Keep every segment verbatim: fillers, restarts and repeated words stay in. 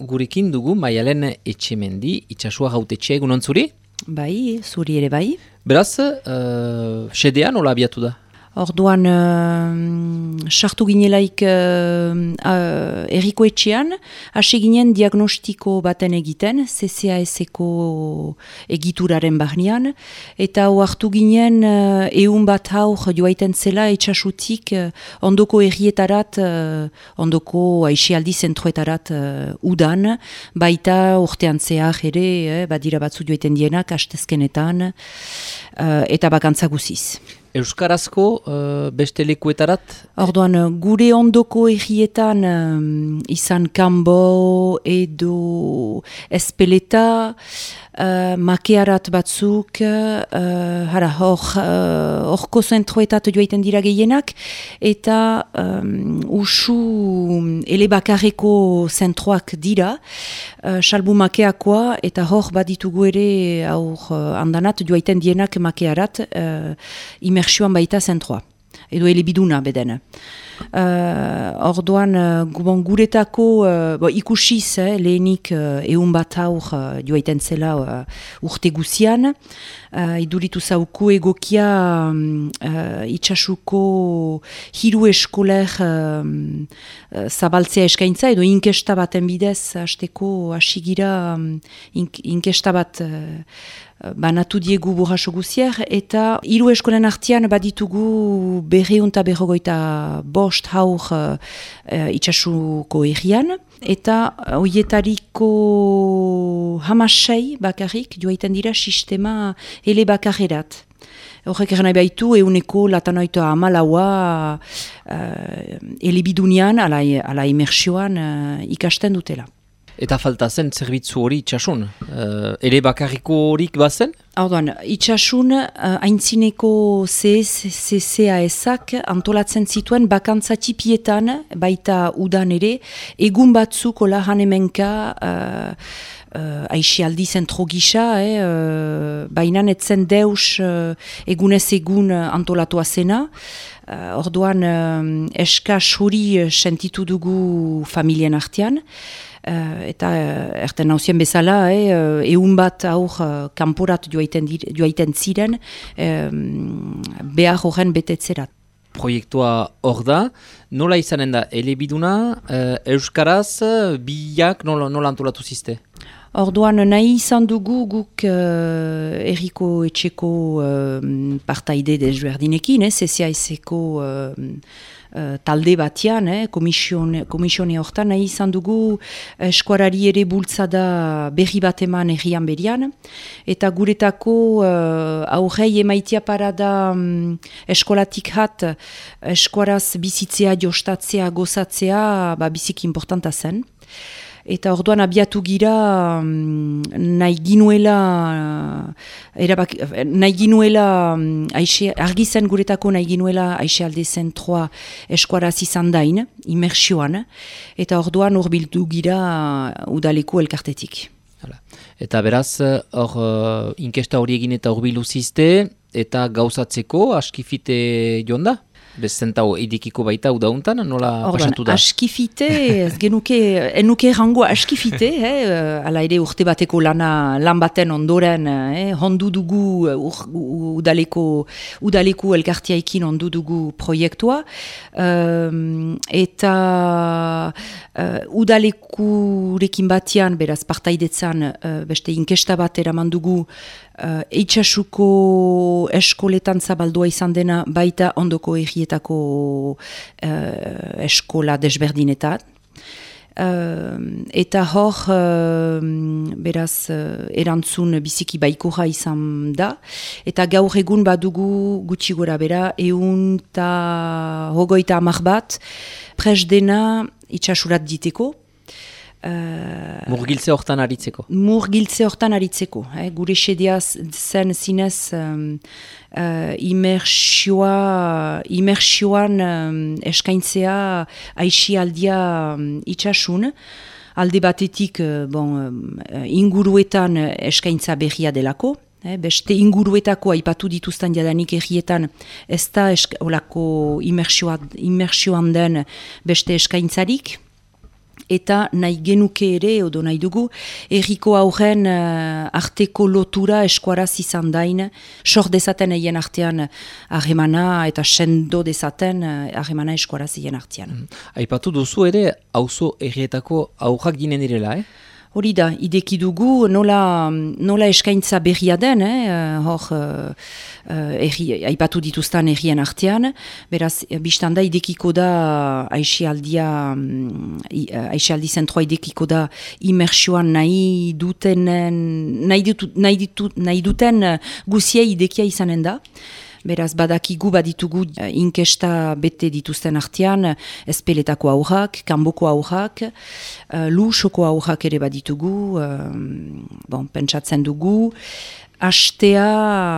gurekin dugu Maialen Etxemendi, itxasua gautetxea egunon zuri? Bai, zuri ere bai. Beraz, uh, sedea nola abiatu da? Orduan, uh, sartu ginelaik uh, uh, erriko etxean, hasi ginen diagnostiko baten egiten, C C A S-eko egituraren barnean, eta hartu ginen uh, eun bat haur joaiten zela etxasutik uh, ondoko errietarat, uh, ondoko aixialdi zentroetarat uh, udan, baita urtean zehar ere, eh, badira batzu joaiten dienak, hastezkenetan, uh, eta bakantza guziz. Euskarazko uh, beste lekuetarat? Orduan, gure ondoko errietan um, izan Kanbo edo Espeleta, uh, makearat batzuk, uh, hara, hor, uh, horko zentroetat joaiten dira gehienak, eta um, usu elebakarreko zentroak dira, uh, salbu makeakoa, eta hor baditugu ere aur uh, andanat joaiten dienak makearat, uh, imersioan baita zentroa, edo elebiduna beden. Uh, orduan, uh, bon, guretako uh, bo, ikusiz, eh, lehenik uh, eun bat aur uh, joaiten zela uh, urte guzian, uh, iduritu zauku egokia um, uh, itxasuko hiru eskoler um, uh, zabaltzea eskaintza, edo inkesta baten bidez, hasteko hasigira um, ink, inkesta bat uh, banatu diegu burraso guzier, eta hiru eskolen artean baditugu berreun eta berrogoita bost haur uh, itxasuko errian, eta hoietariko hamasei bakarrik joaiten dira sistema ele bakarrerat. Horrek eran baitu euneko latanoita amalaua uh, elebidunian, ala, ala imersioan uh, ikasten dutela. Eta falta zen zerbitzu hori itxasun? Uh, ere bakarriko horik bazen? Orduan, itxasun uh, aintzineko C C A S-ak antolatzen zituen bakantza tipietan, baita udan ere, egun batzuk ola hanemenka uh, uh, aixialdi zentro gisa, eh, uh, baina etzen deus uh, egunez egun antolatua zena. Uh, orduan, uh, eskas hori uh, sentitu dugu familien artean, Uh, eta uh, erten nauzien bezala, eh, uh, eun bat aur uh, kanporat joaiten, joaiten ziren, um, behar horren betetzerat. Proiektua hor da, nola izanen da, elebiduna, uh, euskaraz, biak nola, nola antolatu ziste? Orduan, nahi izan dugu guk uh, erriko etxeko uh, partaide desberdinekin, eh, C C A S-eko uh, Uh, talde batian, eh, komisione, komisione hortan, nahi izan dugu eskuarari ere bultzada berri bat eman errian berian, eta guretako uh, aurrei emaitia parada um, eskolatik hat eskuaraz bizitzea, jostatzea, gozatzea, ba, biziki importanta zen. Eta orduan abiatu gira um, nahi ginuela, uh, erabak, nahi ginuela um, aixe, argi zen guretako nahi ginuela aixe-alde zentroa eskuaraz izan dain, imersioan, eta orduan hor bildu gira uh, udaleko elkartetik. Hala. Eta beraz, hor uh, inkesta hori egin eta hor biluzizte, eta gauzatzeko askifite joan da? Bezentau edikiko baita udauntan, nola pasatu da? Askifite, ez genuke, enuke errango askifite, eh, ala ere urte bateko lana, lan baten ondoren, eh, hondu dugu ur, udaleko, udaleko elkartiaikin hondu dugu proiektua, um, eta uh, udalekurekin batian, beraz partaidetzan, uh, beste inkesta bat eraman dugu, Uh, eitxasuko eskoletan zabaldua izan dena baita ondoko errietako uh, eskola desberdinetan. Uh, eta hor, uh, beraz, uh, erantzun biziki baikoja izan da. Eta gaur egun badugu gutxi gora bera, eun eta hogoita amak bat, pres dena itxasurat diteko. Uh, Murgiltze hortan aritzeko. Murgiltze hortan aritzeko. Eh? Gure sedea zen zinez um, uh, imersioa, imersioan um, eskaintzea aixialdia um, itxasun. Alde batetik uh, bon, uh, inguruetan eskaintza berria delako. Eh? Beste inguruetako aipatu dituzten jadanik errietan ez da olako imersioan den beste eskaintzarik. eta nahi genuke ere, odo nahi dugu, erriko aurren uh, arteko lotura eskuaraz izan dain, sor dezaten eien artean harremana eta sendo dezaten harremana uh, eskuaraz eien artean. Mm. Aipatu duzu ere, auzo errietako aurrak ginen direla, eh? Hori da, ideki dugu nola, nola eskaintza berria den, eh? hor uh, erri, aipatu dituztan errien artean, beraz, biztan da idekiko da aixialdia, aixialdi zentroa idekiko da imersioan nahi duten, nahi, ditu, nahi, ditu, nahi duten guzia idekia izanen da. Beraz, badakigu baditugu uh, inkesta bete dituzten artean, espeletako aurrak, kanboko aurrak, uh, lusoko aurrak ere baditugu, uh, bon, pentsatzen dugu, hastea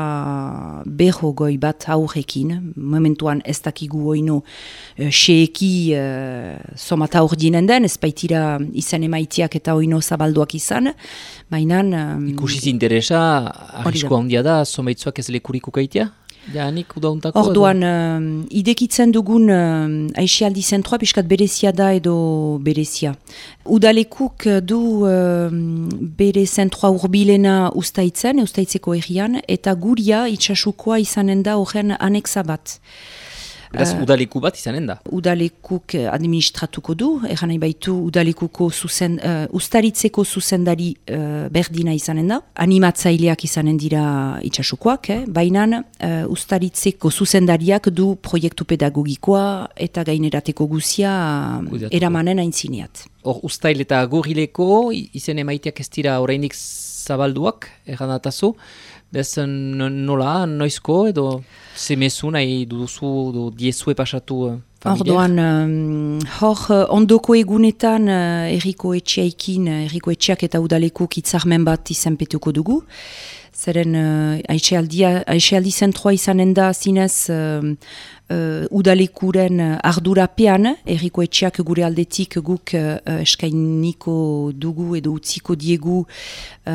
berro goi bat aurrekin, momentuan ez dakigu oino uh, seeki uh, somat aur dinen den, ez baitira izan emaitiak eta oino zabalduak izan, baina... Um, Ikusiz interesa, arrisko handia da, somaitzuak ez lekurik ukaitea? Janik udauntako? Orduan, uh, idekitzen dugun uh, aixialdi zentroa piskat berezia da edo berezia. Udalekuk du uh, bere zentroa urbilena ustaitzen, ustaitzeko errian, eta guria itxasukoa izanen da horren aneksa bat. Beraz, uh, udaleku bat izanen da? Udalekuk administratuko du, erran nahi baitu udalekuko zuzen, uh, ustaritzeko zuzendari uh, berdina izanen da. Animatzaileak izanen dira itxasukoak, eh? Baina uh, ustaritzeko zuzendariak du proiektu pedagogikoa eta gainerateko guzia uh, eramanen aintzineat. Hor, ustail eta gorileko izen emaiteak ez dira oraindik zabalduak, erran datazu. Bez nola, noizko edo zemezu nahi duzu edo diezue pasatu uh, familiak? Orduan, um, hor ondoko egunetan uh, erriko etxeaikin, erriko etxeak eta udalekuk hitzarmen bat izenpetuko dugu. Zeren uh, aisealdi zentroa izanen da zinez uh, uh, udalekuren ardurapean, erriko etxeak gure aldetik guk uh, eskainiko dugu edo utziko diegu uh,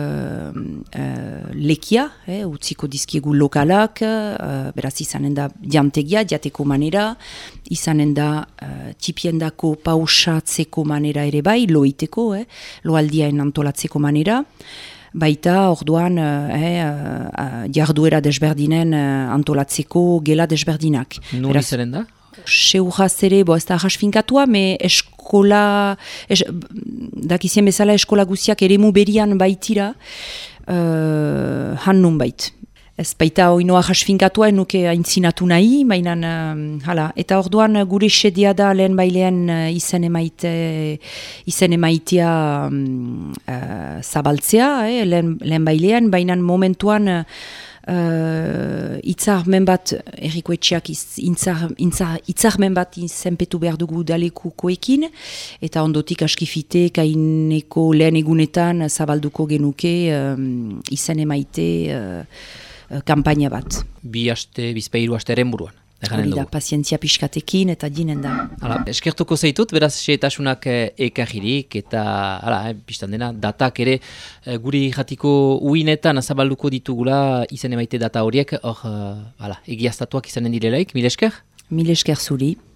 uh, lekia, eh, utziko dizkiegu lokalak, uh, beraz izanen da diantegia, diateko manera, izanen da uh, tipiendako pausatzeko manera ere bai, loiteko, eh, loaldiaen antolatzeko manera. Baita, orduan, eh, uh, jarduera desberdinen uh, antolatzeko gela desberdinak. Nun izaren da? Seuraz ere, bo ez da jasfinkatua, me eskola, es, dakizien bezala eskola guziak eremu berian baitira, uh, han nun bait. Ez baita oinoa jasfinkatua enuke aintzinatu nahi, mainan, uh, hala, eta orduan gure sedea da lehen bailean uh, izen emaite, izen emaitea um, uh, zabaltzea, eh, lehen, lehen bailean, bainan momentuan uh, itzarmen bat, erriko etxeak itzarmen bat izenpetu behar dugu udalekukoekin, eta ondotik askifite, kaineko lehen egunetan zabalduko genuke um, izen emaite uh, kampaina bat. Bi aste, bizpeiru aste eren buruan. Hori da, pazientzia pixkatekin eta dinen da. Hala, eskertuko zaitut, beraz xehetasunak ekajirik eta hala, eh, biztan dena, datak ere eh, guri jatiko uinetan zabalduko ditugula izen emaite data horiek, hor, eh, hala, egiaztatuak izanen direlaik, mil esker? Mil esker zuri.